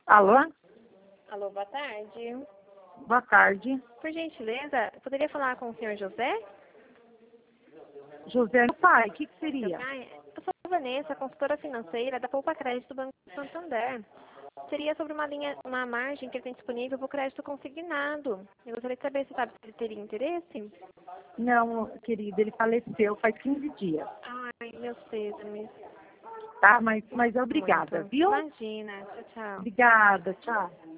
Alô? Alô, boa tarde. Boa tarde. Por gentileza, poderia falar com o senhor José? José, pai, o que Seu seria? pai? Eu sou a Vanessa, consultora financeira da Poupa Crédito do Banco Santander. Seria sobre uma margem que ele tem disponível para o crédito consignado. Eu gostaria de saber se sabe se ele teria interesse. Não, querido, ele faleceu faz 15 dias. Ai, meus pésames. Tá? Mas obrigada, Muito. viu? Imagina. Tchau, tchau. Obrigada, tchau.